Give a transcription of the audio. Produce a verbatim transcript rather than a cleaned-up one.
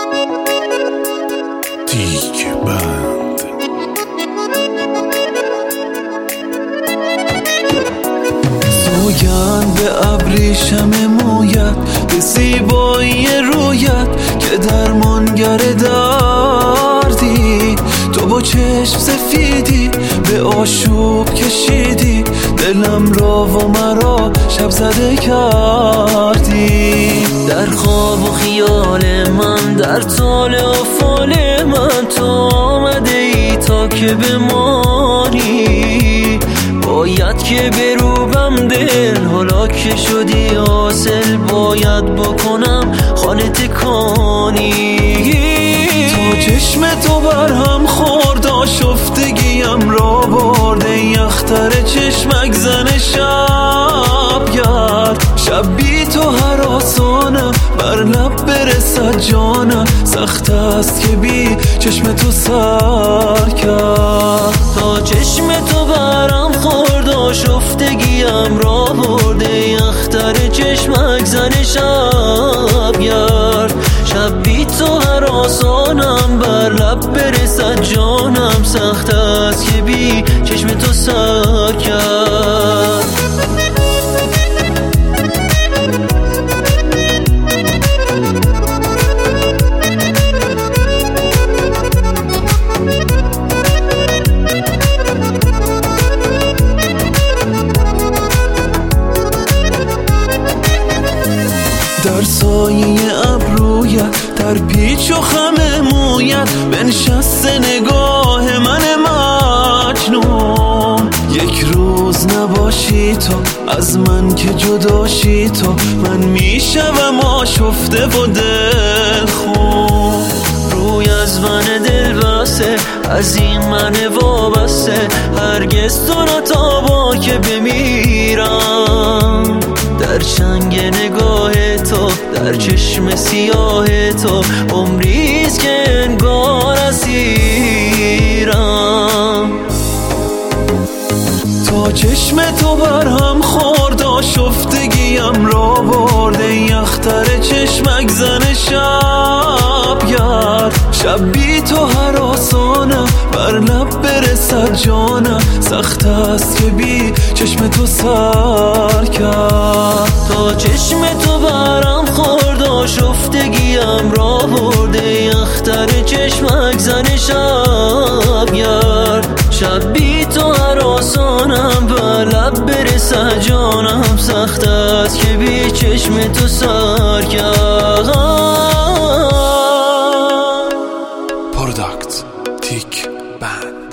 تیک بند. سوگند به ابریشم مویت، به زیبایی رویت که درمانگر دردی. تو با چشم سفیدی به آشوب کشیدی، دلم را و مرا شب زده کردی. در خواب و خیال من، در طال افعال من، تو آمده ای تا که بمانی. باید که بروبم دل، حالا که شدی حاصل باید بکنم خانه تکانی. تا چشم تو برهم خورد آشفتگیم را برده، یختر چشمک زن شب گرد. شب بی تو هراسانم، بر لب برسد جانم، سخت است که بی چشم تو سر کرد. تا چشم تو برم خورد آشفتگیم را برده، یختر چشمک زن شب گرد. شب بی تو هراسانم، بر لب برسد جانم، سخت است که بی چشم تو سر کرد. در سایه ابرویت، در پیچ و خم مویت، بنشسته نگاه من مجنون. یک روز نباشی تو، از من که جداشی تو، من میشوم آشفته و دل خون. روی از من دل بسته، از این من وابسته، هرگز تو نتابا که بمیرم. در چنگ نگاه تو، در چشم سیاه تو، عمریست که انگار اسیرم. تا چشم تو برهم خورد آشفتگیم را برده، یختر چشمک زن شب گرد. شب بی تو هراسانم، بر لب برسد جانم، سخت است که بی چشم تو سر کرد. تا چشم تو برم خورد آشفتگیم را برده، یختر چشمک زن شب گرد. شب بی تو هراسانم، بر لب برسد جانم، سخت است که بی چشم تو سر کرد. پروداکت تیک بند.